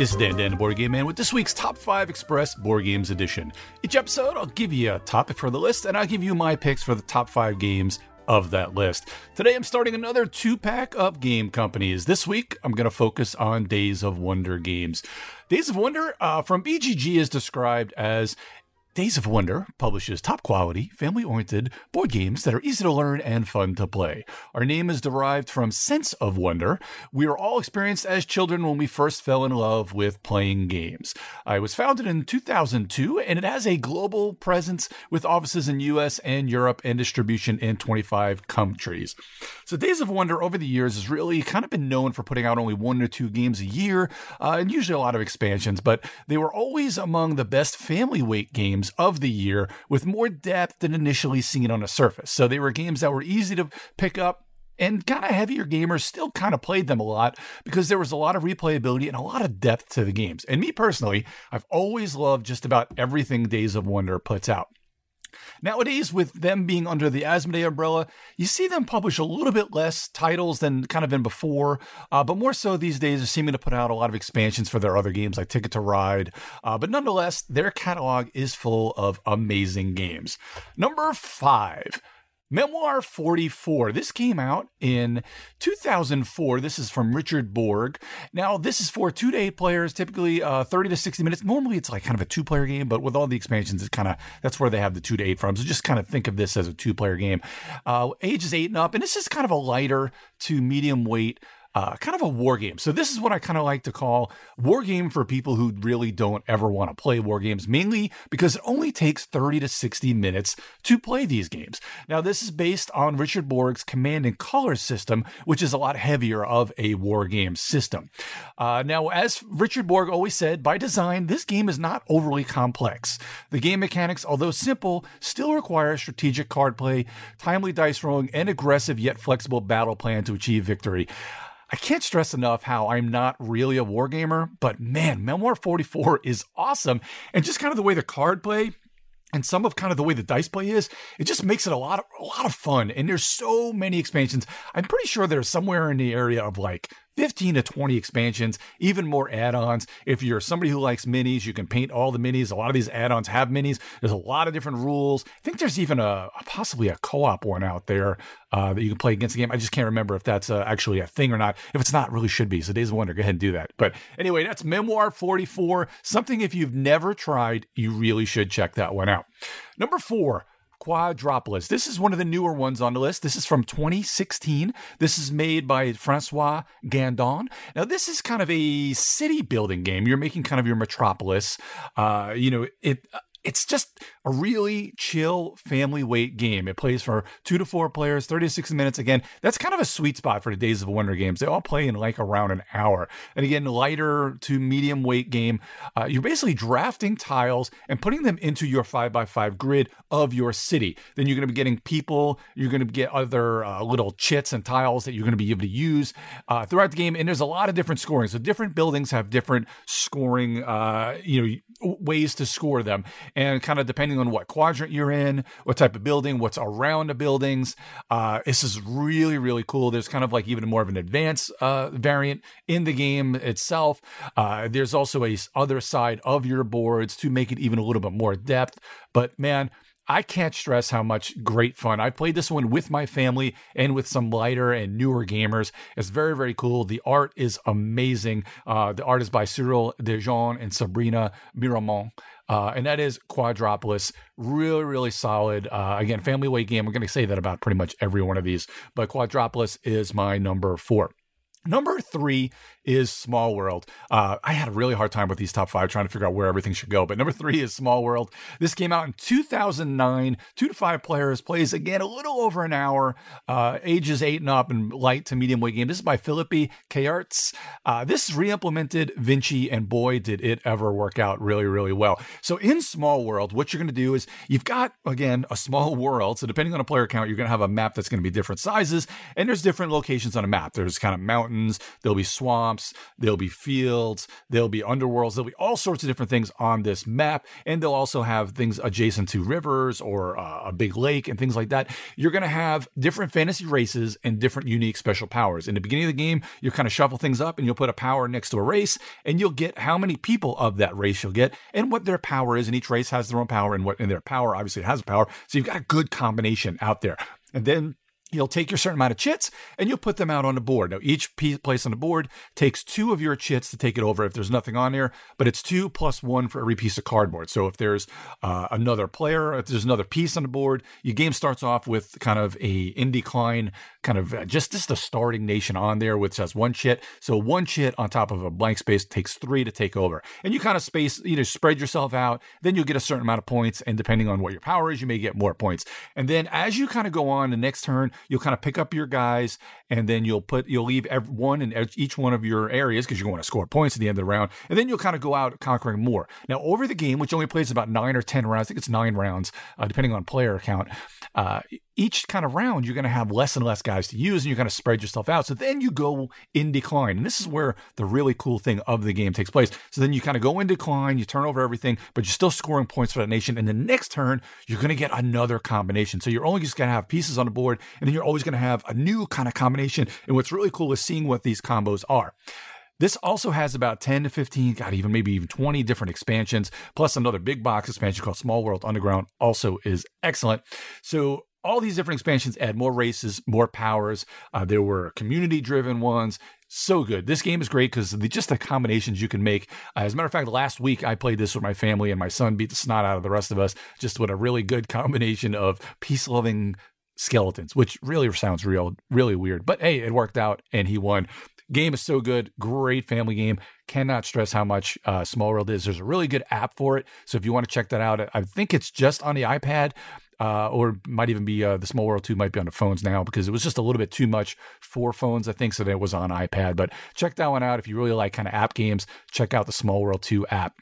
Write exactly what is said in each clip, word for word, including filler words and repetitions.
this is Dan Dan, the Board Game Man, with this week's Top five Express Board Games Edition. Each episode, I'll give you a topic for the list, and I'll give you my picks for the top five games of that list. Today, I'm starting another two-pack of game companies. This week, I'm going to focus on Days of Wonder games. Days of Wonder uh, from B G G is described as Days of Wonder publishes top-quality, family-oriented board games that are easy to learn and fun to play. Our name is derived from Sense of Wonder. We were all experienced as children when we first fell in love with playing games. Uh, it was founded in two thousand two, and it has a global presence with offices in U S and Europe and distribution in twenty-five countries. So Days of Wonder over the years has really kind of been known for putting out only one or two games a year, uh, and usually a lot of expansions, but they were always among the best family weight games of the year with more depth than initially seen on the surface. So they were games that were easy to pick up, and kind of heavier gamers still kind of played them a lot because there was a lot of replayability and a lot of depth to the games. And me personally, I've always loved just about everything Days of Wonder puts out. Nowadays, with them being under the Asmodee umbrella, you see them publish a little bit less titles than kind of been before, uh, but more so these days, they're seeming to put out a lot of expansions for their other games like Ticket to Ride. Uh, but nonetheless, their catalog is full of amazing games. Number five. Memoir forty-four. This came out in two thousand four. This is from Richard Borg. Now, this is for two to eight players, typically uh, thirty to sixty minutes. Normally, it's like kind of a two-player game, but with all the expansions, it's kind of, that's where they have the two to eight from. So just kind of think of this as a two-player game. Uh, ages eight and up, and this is kind of a lighter to medium weight Uh, kind of a war game. So this is what I kind of like to call war game for people who really don't ever want to play war games, mainly because it only takes thirty to sixty minutes to play these games. Now, this is based on Richard Borg's Command and Color system, which is a lot heavier of a war game system. Uh, now, as Richard Borg always said, by design, this game is not overly complex. The game mechanics, although simple, still require strategic card play, timely dice rolling, and aggressive yet flexible battle plan to achieve victory. I can't stress enough how I'm not really a wargamer, but man, Memoir forty-four is awesome. And just kind of the way the card play and some of kind of the way the dice play is, it just makes it a lot of, a lot of fun. And there's so many expansions. I'm pretty sure there's somewhere in the area of like fifteen to twenty expansions, even more add-ons. If you're somebody who likes minis, you can paint all the minis. A lot of these add-ons have minis. There's a lot of different rules. I think there's even a, a possibly a co-op one out there uh, that you can play against the game. I just can't remember if that's uh, actually a thing or not. If it's not, it really should be. So Days of Wonder, go ahead and do that. But anyway, that's Memoir forty-four. Something if you've never tried, you really should check that one out. Number four. Quadropolis. This is one of the newer ones on the list. This is from twenty sixteen. This is made by Francois Gandon. Now, this is kind of a city building game. You're making kind of your metropolis. Uh, you know, it. It's just a really chill family weight game. It plays for two to four players, thirty to sixty minutes. Again, that's kind of a sweet spot for the Days of Wonder games. They all play in like around an hour. And again, lighter to medium weight game. Uh, you're basically drafting tiles and putting them into your five by five grid of your city. Then you're going to be getting people. You're going to get other uh, little chits and tiles that you're going to be able to use uh, throughout the game. And there's a lot of different scoring. So different buildings have different scoring, uh, you know, ways to score them. And kind of depending on what quadrant you're in, what type of building, what's around the buildings. Uh, this is really, really cool. There's kind of like even more of an advanced uh, variant in the game itself. Uh, there's also a other side of your boards to make it even a little bit more depth. But man, I can't stress how much great fun. I played this one with my family and with some lighter and newer gamers. It's very, very cool. The art is amazing. Uh, the art is by Cyril Dejean and Sabrina Miramont. Uh, and that is Quadropolis. Really, really solid. Uh, again, family weight game. I'm going to say that about pretty much every one of these. But Quadropolis is my number four. Number three is Small World. Uh, I had a really hard time with these top five trying to figure out where everything should go. But number three is Small World. This came out in two thousand nine. Two to five players. Plays, again, a little over an hour. Uh, ages eight and up and light to medium weight game. This is by Philippe Caillarts. Uh, this re-implemented Vinci, and boy, did it ever work out really, really well. So in Small World, what you're going to do is you've got, again, a small world. So depending on a player count, you're going to have a map that's going to be different sizes. And there's different locations on a map. There's kind of mountains mountains, there'll be swamps, there'll be fields, there'll be underworlds, there'll be all sorts of different things on this map. And they'll also have things adjacent to rivers or uh, a big lake and things like that. You're going to have different fantasy races and different unique special powers. In the beginning of the game, you kind of shuffle things up and you'll put a power next to a race, and you'll get how many people of that race you'll get and what their power is. And each race has their own power, and what and their power obviously has a power. So you've got a good combination out there. And then you'll take your certain amount of chits and you'll put them out on the board. Now, each piece place on the board takes two of your chits to take it over if there's nothing on there, but it's two plus one for every piece of cardboard. So if there's uh, another player, if there's another piece on the board, your game starts off with kind of a in decline, kind of uh, just, just a starting nation on there, which has one chit. So one chit on top of a blank space takes three to take over. And you kind of space, you know, spread yourself out. Then you'll get a certain amount of points. And depending on what your power is, you may get more points. And then as you kind of go on the next turn, you'll kind of pick up your guys, and then you'll put you'll leave every one in each one of your areas because you want to score points at the end of the round, and then you'll kind of go out conquering more. Now, over the game, which only plays about nine or ten rounds, I think it's nine rounds, uh, depending on player count. Uh, each kind of round, you're going to have less and less guys to use, and you're going to spread yourself out. So then you go in decline, and this is where the really cool thing of the game takes place. So then you kind of go in decline, you turn over everything, but you're still scoring points for that nation. And the next turn, you're going to get another combination. So you're only just going to have pieces on the board, and then you're always going to have a new kind of combination. And what's really cool is seeing what these combos are. This also has about ten to fifteen, God, even maybe even twenty different expansions, plus another big box expansion called Small World Underground also is excellent. So all these different expansions add more races, more powers. Uh, there were community-driven ones. So good. This game is great because the, just the combinations you can make. Uh, as a matter of fact, last week I played this with my family, and my son beat the snot out of the rest of us just with a really good combination of peace-loving skeletons, which really sounds real, really weird. But hey, it worked out, and he won. Game is so good. Great family game. Cannot stress how much uh, Small World is. There's a really good app for it. So if you want to check that out, I think it's just on the iPad. Uh, or might even be uh, the Small World two might be on the phones now because it was just a little bit too much for phones, I think, so that it was on iPad. But check that one out. If you really like kind of app games, check out the Small World two app.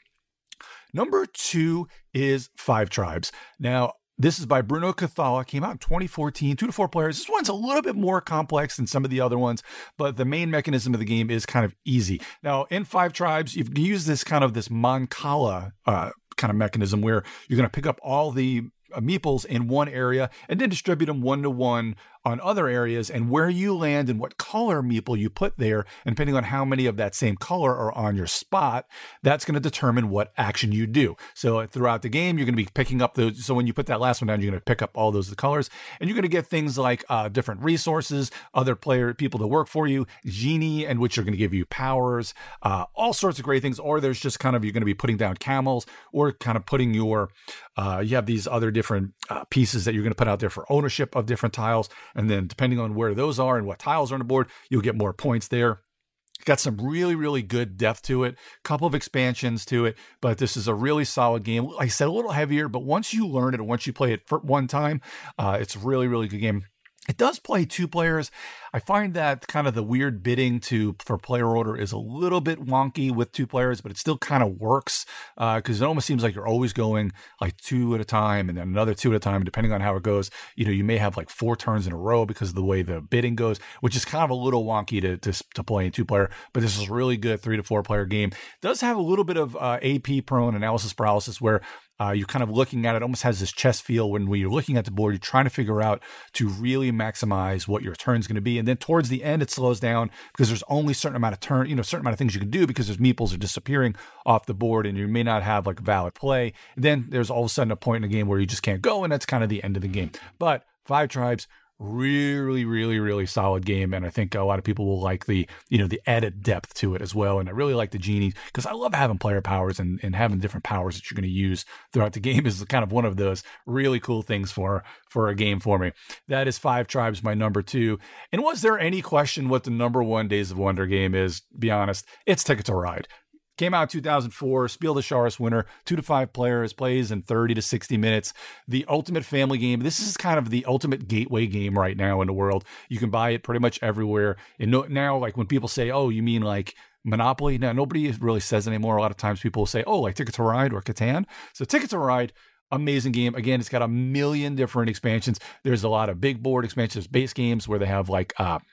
Number two is Five Tribes. Now, this is by Bruno Cathala, came out in twenty fourteen, two to four players. This one's a little bit more complex than some of the other ones, but the main mechanism of the game is kind of easy. Now, in Five Tribes, you can use this kind of this Mancala uh, kind of mechanism where you're going to pick up all the uh, meeples in one area and then distribute them one to one on other areas, and where you land and what color meeple you put there, and depending on how many of that same color are on your spot, that's going to determine what action you do. So throughout the game, you're going to be picking up those. So when you put that last one down, you're going to pick up all those colors, and you're going to get things like uh, different resources, other player people to work for you, genie, and which are going to give you powers, uh, all sorts of great things. Or there's just kind of, you're going to be putting down camels, or kind of putting your, uh, you have these other different uh, pieces that you're going to put out there for ownership of different tiles. And then depending on where those are and what tiles are on the board, you'll get more points there. Got some really, really good depth to it. Couple of expansions to it, but this is a really solid game. Like I said, a little heavier, but once you learn it and once you play it for one time, uh, it's a really, really good game. It does play two players. I find that kind of the weird bidding to for player order is a little bit wonky with two players, but it still kind of works because uh, it almost seems like you're always going like two at a time and then another two at a time, depending on how it goes. You know, you may have like four turns in a row because of the way the bidding goes, which is kind of a little wonky to to, to play in two player. But this is a really good three to four player game. It does have a little bit of uh, A P prone analysis paralysis where Uh, you're kind of looking at it, almost has this chess feel when, when you're looking at the board, you're trying to figure out to really maximize what your turn's going to be. And then towards the end, it slows down because there's only a certain amount of turn, you know, certain amount of things you can do because there's meeples are disappearing off the board and you may not have like valid play. And then there's all of a sudden a point in the game where you just can't go. And that's kind of the end of the game. But Five Tribes, really, really, really solid game. And I think a lot of people will like the, you know, the added depth to it as well. And I really like the genies because I love having player powers and, and having different powers that you're going to use throughout the game is kind of one of those really cool things for, for a game for me. That is Five Tribes, my number two. And was there any question what the number one Days of Wonder game is? Be honest, it's Ticket to Ride. Came out in two thousand four, Spiel des Jahres winner, two to five players, plays in thirty to sixty minutes. The ultimate family game. This is kind of the ultimate gateway game right now in the world. You can buy it pretty much everywhere. And no, now, like when people say, oh, you mean like Monopoly? Now, nobody really says anymore. A lot of times people will say, oh, like Ticket to Ride or Catan. So Ticket to Ride, amazing game. Again, it's got a million different expansions. There's a lot of big board expansions, base games where they have like, uh,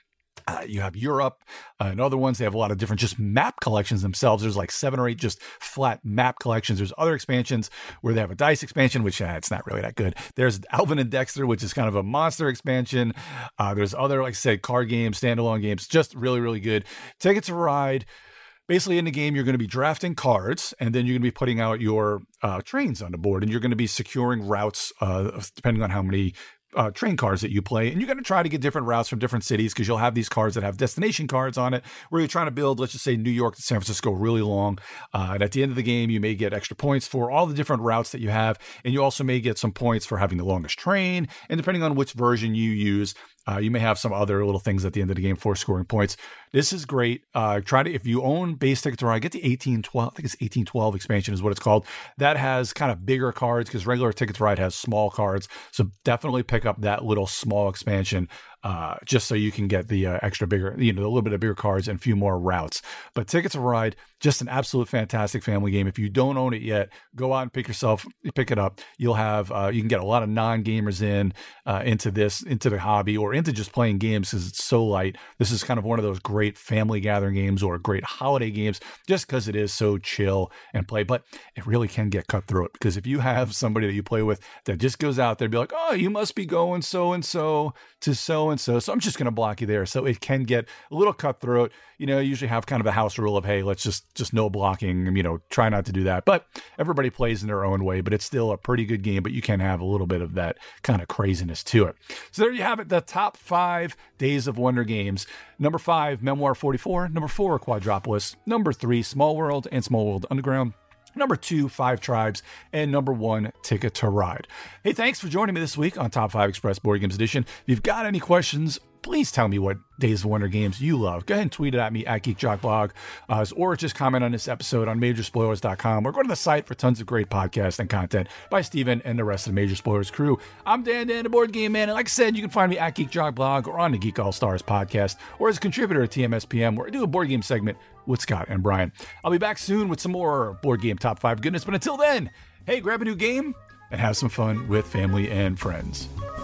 Uh, you have Europe uh, and other ones. They have a lot of different just map collections themselves. There's like seven or eight just flat map collections. There's other expansions where they have a dice expansion, which uh, it's not really that good. There's Alvin and Dexter, which is kind of a monster expansion. Uh, there's other, like I said, card games, standalone games, just really, really good. Ticket to Ride. Basically, in the game, you're going to be drafting cards, and then you're going to be putting out your uh, trains on the board, and you're going to be securing routes uh, depending on how many Uh, train cards that you play, and you're going to try to get different routes from different cities because you'll have these cards that have destination cards on it where you're trying to build, let's just say, New York to San Francisco really long. Uh, and at the end of the game, you may get extra points for all the different routes that you have, and you also may get some points for having the longest train. And depending on which version you use, uh, you may have some other little things at the end of the game for scoring points. This is great. Uh, try to, if you own base Ticket to Ride, get the eighteen twelve. I think it's eighteen twelve expansion is what it's called. That has kind of bigger cards because regular Ticket to Ride has small cards. So definitely pick up that little small expansion uh, just so you can get the uh, extra bigger, you know, a little bit of bigger cards and a few more routes. But Ticket to Ride, just an absolute fantastic family game. If you don't own it yet, go out and pick yourself, pick it up. You'll have, uh, you can get a lot of non-gamers in, uh, into this, into the hobby or into just playing games because it's so light. This is kind of one of those great family gathering games or great holiday games just because it is so chill and play. But it really can get cutthroat because if you have somebody that you play with that just goes out there and be like, oh, you must be going so-and-so to so-and-so, so I'm just going to block you there. So it can get a little cutthroat. You know, you usually have kind of a house rule of, hey, let's just, just no blocking, you know, try not to do that. But everybody plays in their own way, but it's still a pretty good game, but you can have a little bit of that kind of craziness to it. So there you have it, the top five Days of Wonder games. Number five, Memoir forty-four. Number four, Quadropolis. Number three, Small World and Small World Underground. Number two, Five Tribes. And number one, Ticket to Ride. Hey, thanks for joining me this week on Top five Express Board Games Edition. If you've got any questions, please tell me what Days of Wonder games you love. Go ahead and tweet it at me at GeekJockBlog, uh, or just comment on this episode on Major Spoilers dot com, or go to the site for tons of great podcasts and content by Steven and the rest of the Major Spoilers crew. I'm Dan Dan, the Board Game Man, and like I said, you can find me at GeekJockBlog or on the Geek All Stars podcast, or as a contributor at T M S P M, where I do a board game segment with Scott and Brian. I'll be back soon with some more board game top five goodness, but until then, hey, grab a new game and have some fun with family and friends.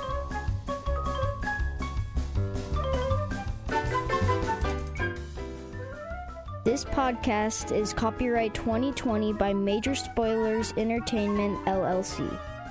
This podcast is copyright twenty twenty by Major Spoilers Entertainment, L L C.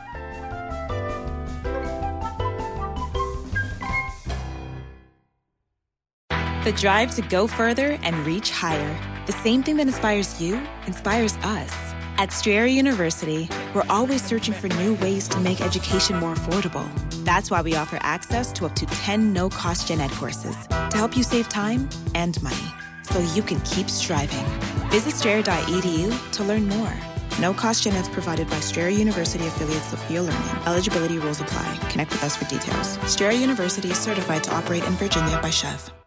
The drive to go further and reach higher. The same thing that inspires you inspires us. At Strayer University, we're always searching for new ways to make education more affordable. That's why we offer access to up to ten no-cost gen ed courses to help you save time and money, so you can keep striving. Visit strayer dot e d u to learn more. No cost gen eds provided by Strayer University affiliates Sophia Learning. Eligibility rules apply. Connect with us for details. Strayer University is certified to operate in Virginia by Chev.